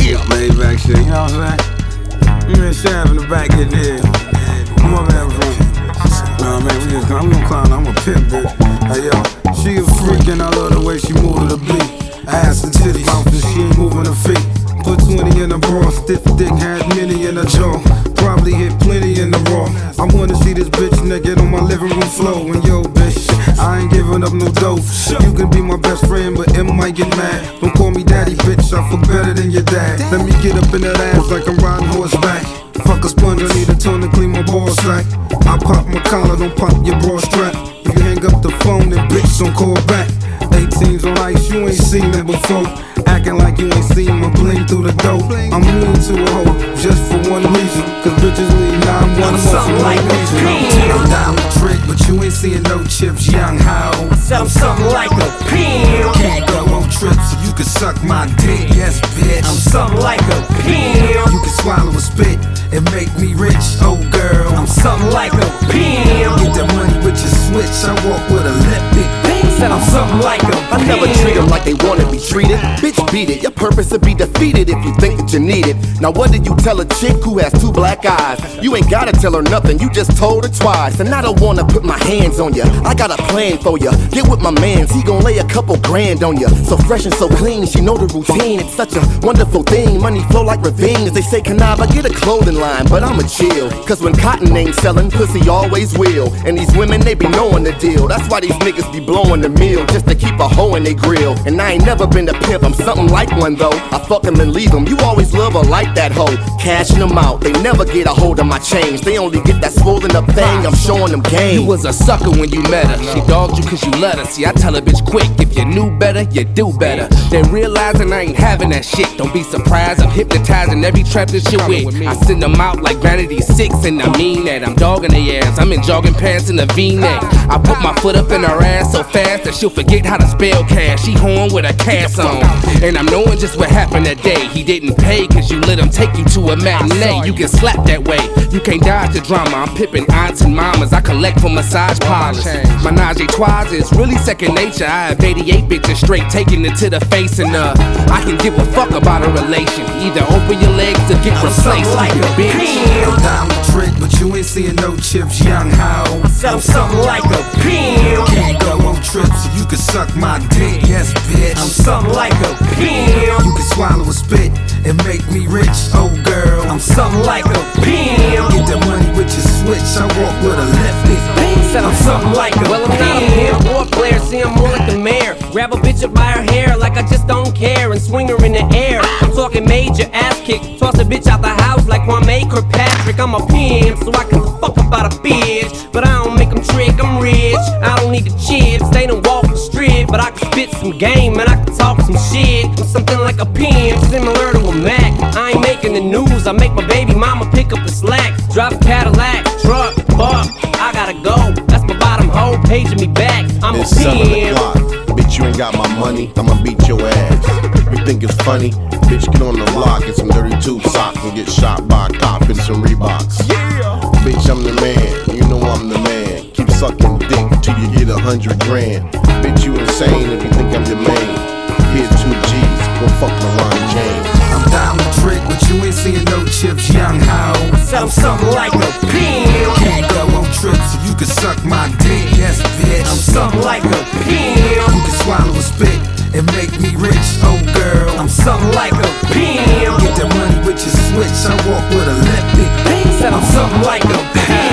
Laid back shit, you know what I'm saying? Me and Shav in the back getting here. I'm over there room. Nah, man, I'm gonna clown, I'm a pimp, bitch. Hey, yo, she a freak and I love the way she move to the beat. Ass and titties, and she ain't moving her feet. Put 20 in the bra, stiff dick, had many in the jaw. Probably hit plenty in the raw. I wanna see this bitch naked on my living room floor. And yo, bitch, I ain't giving up no dough. You can be my best friend, but Em might get mad. Don't call me daddy, bitch, I fuck better than your dad. Let me get up in that ass like I'm riding horseback. Fuck a sponge, I need a ton to clean my ball sack. I pop my collar, don't pop your bra strap. If you hang up the phone, then bitch, don't call back. 18s on ice, you ain't seen it before. Acting like you ain't seen my bling through the dope. I'm mean to a hoe, just for one reason. Cause bitches leave 911 for no reason. I'm down the trick, but you ain't seeing no chips, young hoe. I'm something like a pimp. Can't go on trips, so you can suck my dick, yes bitch. I'm something like a pimp. You can swallow a spit and make me rich, oh girl. I'm something like a pimp. Get that money with your switch, I walk with a lip, big bang. I'm something like a I never treat them like they wanna be treated. Bitch, beat it. Your purpose to be defeated if you think that you need it. Now what did you tell a chick who has two black eyes? You ain't gotta tell her nothing, you just told her twice. And I don't wanna put my hands on you, I got a plan for you. Get with my mans, he gon' lay a couple grand on you. So fresh and so clean, she know the routine. It's such a wonderful thing, money flow like ravines. They say Canava, get a clothing line, but I'ma chill. Cause when cotton ain't selling, pussy always will. And these women, they be knowing the deal. That's why these niggas be blowing the meal just to keep a hoe in they grill. And I ain't never been a pimp, I'm something like one though. I fuck them and leave them, you always love or like that hoe. Cashing them out, they never get a hold of my change. They only get that swollen up thing, I'm showing them game. You was a sucker when you met her, she dogged you cause you let her. See, I tell a bitch quick, if you knew better, you do better. Then realizing I ain't having that shit, don't be surprised, I'm hypnotizing every trap that shit with. I send them out like Vanity 6 and I mean that. I'm dogging their ass, I'm in jogging pants and a V-neck. I put my foot up in her ass so fast that she'll forget how to spell cash. She horn with a cast on, and I'm knowing just what happened that day. He didn't pay cause you let him take you to a matinee. You can slap that way, you can't dodge the drama. I'm pippin' aunts and mamas, I collect for massage parlors. Menage a trois is really second nature. I have 88 bitches straight taking it to the face. And I can give a fuck about a relation. Either open your legs or get replaced like a bitch. I'm down the trick, but you ain't seeing no chips, young hoe. I'm something like a pimp. Can't go on trips, so you can suck my dick, yes bitch. I'm something like a pimp. You can swallow a spit and make me rich, oh girl. I'm something like a pimp. Get that money with your switch, I walk with a left big bang. I'm something like a Well, I'm not a pimp or a player, see I'm more like the mayor. Grab a bitch up by her hair like I just don't care and swing her in the air. I'm talking major ass kick, toss a bitch out the house like Kwame Kirkpatrick. I'm a pimp, so I can fuck about a bitch, but I don't make them trick, I'm rich. I don't need the chips, they don't walk the strip, but I can spit some game and I can talk some shit. I'm something like a pimp, similar to a Mac. I ain't making the news, I make my baby mama pick up the slack. Drive a Cadillac, truck, bar, I gotta go. That's my bottom hoe, paging me back. I'm It's a 7 pimp. o'clock. Bitch, you ain't got my money, I'ma beat your ass. You think it's funny? Bitch, get on the block in some 32 socks and get shot by a cop in some Reeboks. Yeah. Bitch, I'm the man, you know I'm the man. Keep sucking dick till you get 100 grand. Bitch, you insane if you think I'm your main. Here 2 G's, go fuck LeBron James. I'm down the trick, but you ain't seeing no chips, young hoe. I'm something like a pimp. Can't go on trips, so you can suck my dick, yes bitch. I'm something like a pimp. You can swallow a spit and make me rich, oh girl. I'm something like a pimp. Get that money with your switch, I walk with a left big bang. I'm something like a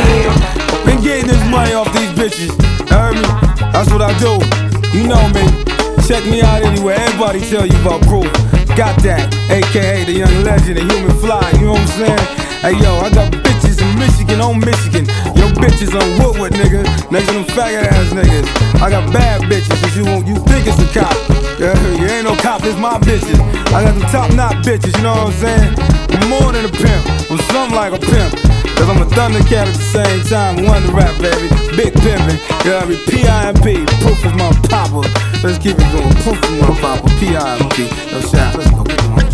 pimp. Been getting this money off these bitches, you heard me? That's what I do, you know me. Check me out anywhere, everybody tell you about Proof. Got that, aka the young legend, the human fly, you know what I'm saying? Hey yo, I got bitches in Michigan, on Michigan. Yo bitches on Woodward, nigga, next to them faggot ass niggas. I got bad bitches, cause you think it's a cop. Yeah, you ain't no cop, it's my bitches. I got them top notch bitches, you know what I'm saying? I'm more than a pimp, I'm something like a pimp. Cause I'm a Thundercat at the same time, Wonder Rap, baby. Big pimpin', you know what I mean? P.I.M.P. Proof is my papa. Let's keep it going. Proof is my papa. P.I.M.P. Yo, Shaq, let's go. Get the